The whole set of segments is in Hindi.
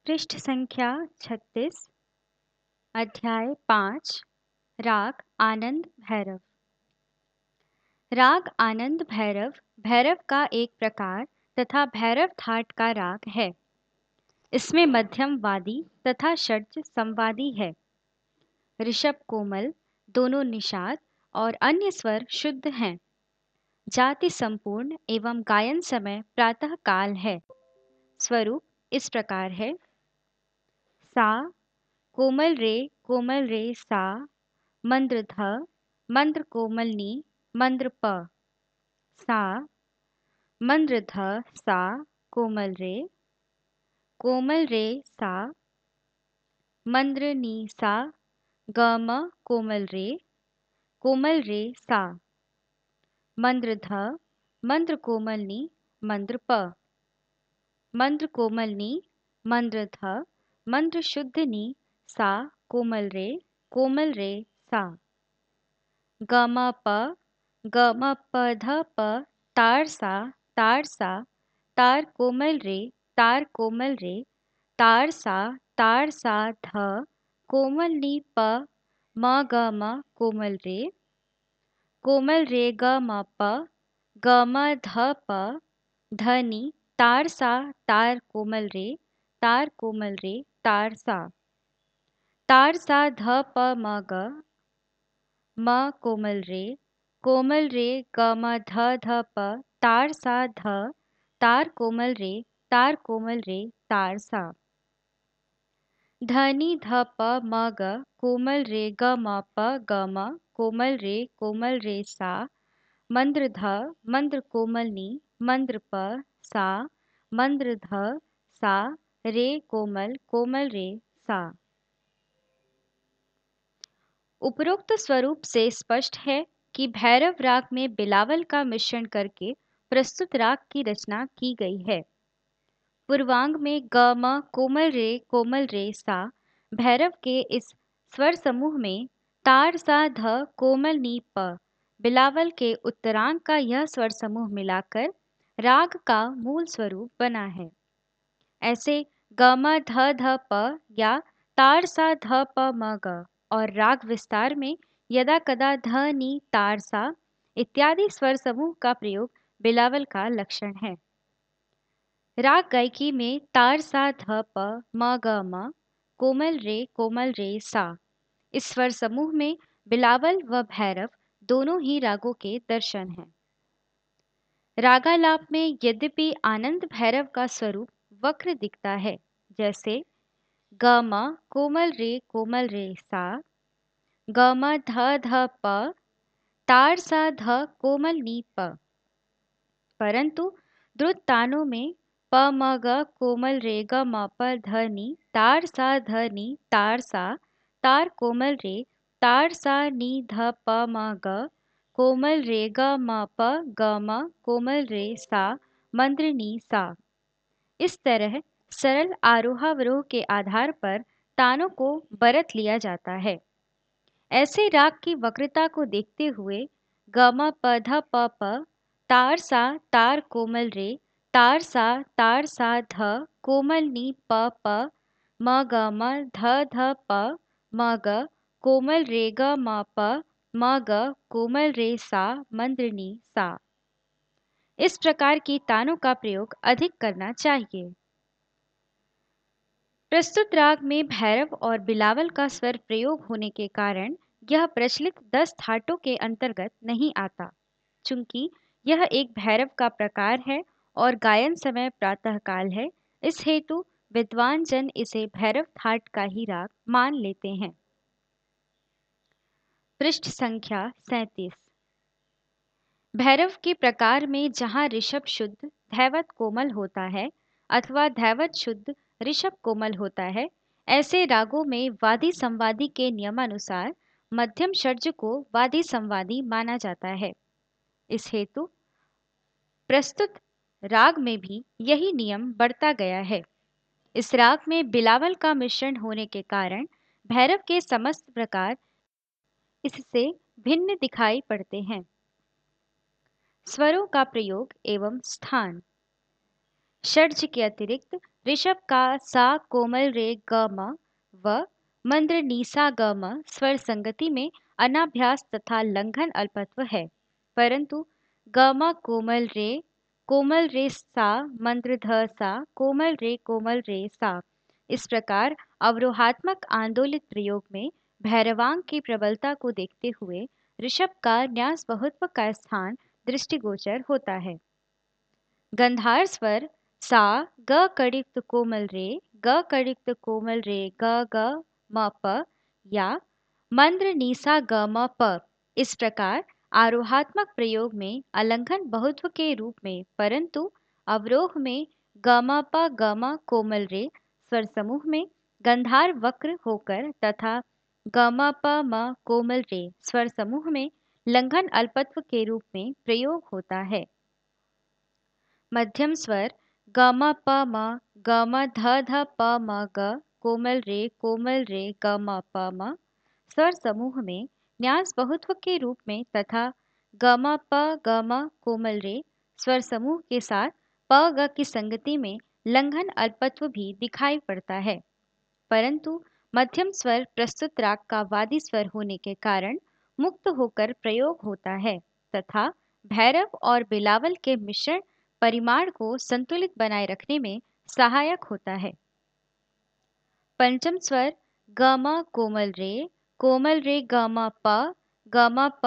पृष्ठ संख्या 36। अध्याय 5। राग आनंद भैरव। राग आनंद भैरव भैरव का एक प्रकार तथा भैरव थाट का राग है। इसमें मध्यम वादी तथा षड्ज संवादी है। ऋषभ कोमल, दोनों निषाद और अन्य स्वर शुद्ध हैं। जाति संपूर्ण एवं गायन समय प्रातः काल है। स्वरूप इस प्रकार है। सा कोमल रे सा, मंद्र ध, मंद्र कोमल नी, मंद्र प। सा मंद्र ध सा, कोमल रे सा, मंद्र नी सा, ग म कोमल रे सा, मंद्र ध, मंद्र कोमल नी, मंद्र प। मंद्र कोमल नी, मंद्र ध, मंद्र शुद्ध नी, सा कोमल रे सा। ग म प ध प, तार सा, तार कोमल रे, तार सा ध, कोमल नी प, म ग म कोमल रे ग म प, ग म ध प, ध नी, तार सा, तार कोमल रे, तार सा ध प म ग, म कोमल रे ग म ध ध प, तार सा ध, तार कोमल रे, तार सा। ध नी ध प म ग, कोमल रे ग म प ग म, कोमल रे सा, मंद्र ध, मंद्र कोमल नी, मंद्र प, सा, मंद्र ध सा, रे कोमल रे सा। उपरोक्त स्वरूप से स्पष्ट है कि भैरव राग में बिलावल का मिश्रण करके प्रस्तुत राग की रचना की गई है। पूर्वांग में ग म कोमल रे सा भैरव के इस स्वर समूह में तार सा ध कोमल नी प, बिलावल के उत्तरांग का यह स्वर समूह मिलाकर राग का मूल स्वरूप बना है। ऐसे ग म ध ध प या तार सा ध प म ग और राग विस्तार में यदा कदा ध नी तार सा इत्यादि स्वर समूह का प्रयोग बिलावल का लक्षण है। राग गायकी में तार सा ध प म ग म, कोमल रे सा, इस स्वर समूह में बिलावल व भैरव दोनों ही रागों के दर्शन हैं। रागालाप में यद्यपि आनंद भैरव का स्वरूप वक्र दिखता है, जैसे ग म कोमल रे सा, ग म ध ध प, तार सा ध कोमल नी प, परंतु द्रुत तानों में प म ग कोमल रे ग म प ध नी, तार सा ध नी, तार सा, तार कोमल रे, तार सा नी ध प म ग, कोमल रे ग म प ग म, कोमल रे सा, मंद्र नी सा। इस तरह सरल आरोहावरोह के आधार पर तानों को बरत लिया जाता है। ऐसे राग की वक्रता को देखते हुए ग म प ध प प, तार सा, तार कोमल रे, तार सा ध, कोमल नी प प, म ग म ध ध प म ग, कोमल रे ग म प म ग, कोमल रे सा, मंद्र नी सा। इस प्रकार की तानों का प्रयोग अधिक करना चाहिए। प्रस्तुत राग में भैरव और बिलावल का स्वर प्रयोग होने के कारण यह प्रचलित 10 थाटों के अंतर्गत नहीं आता। चूंकि यह एक भैरव का प्रकार है और गायन समय प्रातःकाल है, इस हेतु विद्वान जन इसे भैरव थाट का ही राग मान लेते हैं। पृष्ठ संख्या 37। भैरव के प्रकार में जहाँ ऋषभ शुद्ध धैवत कोमल होता है अथवा धैवत शुद्ध ऋषभ कोमल होता है, ऐसे रागों में वादी संवादी के नियमानुसार मध्यम षड्ज को वादी संवादी माना जाता है। इस हेतु प्रस्तुत राग में भी यही नियम बढ़ता गया है। इस राग में बिलावल का मिश्रण होने के कारण भैरव के समस्त प्रकार इससे भिन्न दिखाई पड़ते हैं। स्वरों का प्रयोग एवं स्थान। षड्ज के अतिरिक्त ऋषभ का सा कोमल रे ग म व मंद्र नीसा ग म स्वर संगति में अनाभ्यास तथा लंघन अल्पत्व है, परंतु ग म कोमल रे सा मंद्र ध सा कोमल रे सा इस प्रकार अवरोहात्मक आंदोलित प्रयोग में भैरवांग की प्रबलता को देखते हुए ऋषभ का न्यास बहुत्व का स्थान दृष्टिगोचर होता है। गंधार स्वर सा ग कड़िक्त कोमल रे ग ग म प या मंद्र नीसा ग म प इस प्रकार आरोहात्मक प्रयोग में अलंघन बहुत्व के रूप में, परंतु अवरोह में ग म कोमल रे स्वर समूह में गंधार वक्र होकर तथा ग म प म कोमल रे स्वर समूह में लंघन अल्पत्व के रूप में प्रयोग होता है। मध्यम स्वर ग म प म ग म ध ध प म ग कोमल रे ग म प म स्वर समूह में न्यास बहुत्व के रूप में तथा ग म प ग म कोमल रे स्वर समूह के साथ प ग की संगति में लंघन अल्पत्व भी दिखाई पड़ता है, परंतु मध्यम स्वर प्रस्तुत राग का वादी स्वर होने के कारण मुक्त होकर प्रयोग होता है तथा भैरव और बिलावल के मिश्रण परिमाण को संतुलित बनाए रखने में सहायक होता है। पंचम स्वर ग म कोमल रे ग म प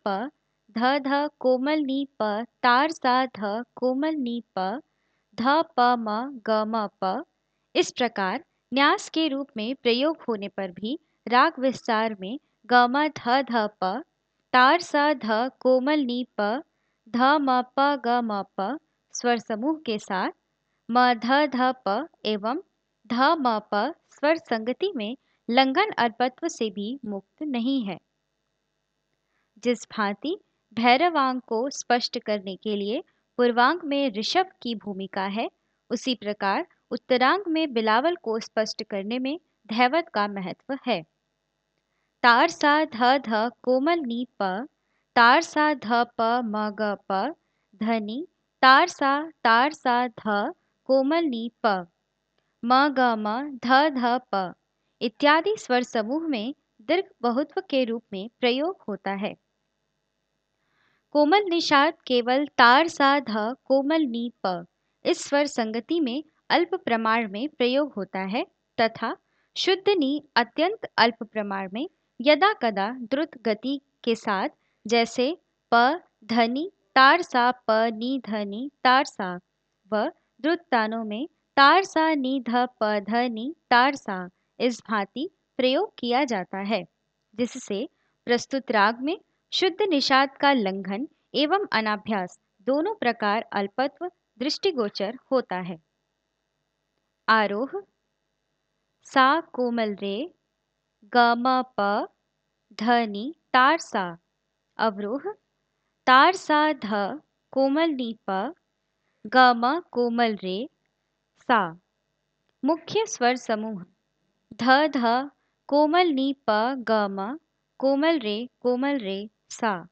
ध ध कोमल नी प तार सा ध कोमल नी प ध प म ग म प इस प्रकार न्यास के रूप में प्रयोग होने पर भी राग विस्तार में ग म ध ध प तार सा ध कोमल नी प ध म प ग म प स्वर समूह के साथ म ध ध प एवं ध म प स्वर संगति में लंघन अल्पत्व से भी मुक्त नहीं है। जिस भांति भैरवांग को स्पष्ट करने के लिए पूर्वांग में ऋषभ की भूमिका है, उसी प्रकार उत्तरांग में बिलावल को स्पष्ट करने में धैवत का महत्व है। तार सा ध ध कोमल नी प तार सा ध प म ग प धनी तार सा ध कोमल नी प म ग म ध ध प इत्यादि स्वर समूह में दीर्घ बहुत्व के रूप में प्रयोग होता है। कोमल निषाद केवल तार सा ध कोमल नी प इस स्वर संगति में अल्प प्रमाण में प्रयोग होता है तथा शुद्ध नी अत्यंत अल्प प्रमाण में यदा कदा द्रुत गति के साथ, जैसे प धनी तार सा प नी धनी तार सा व द्रुत तानों में तार सा नी ध प ध नी तार सा इस भांति प्रयोग किया जाता है, जिससे प्रस्तुत राग में शुद्ध निषाद का लंघन एवं अनाभ्यास दोनों प्रकार अल्पत्व दृष्टिगोचर होता है। आरोह सा कोमल रे ग म प ध नी तार सा, अवरोह तार सा ध कोमल नी प ग म कोमल रे सा। मुख्य स्वर समूह ध ध कोमल नी प ग म कोमल रे सा।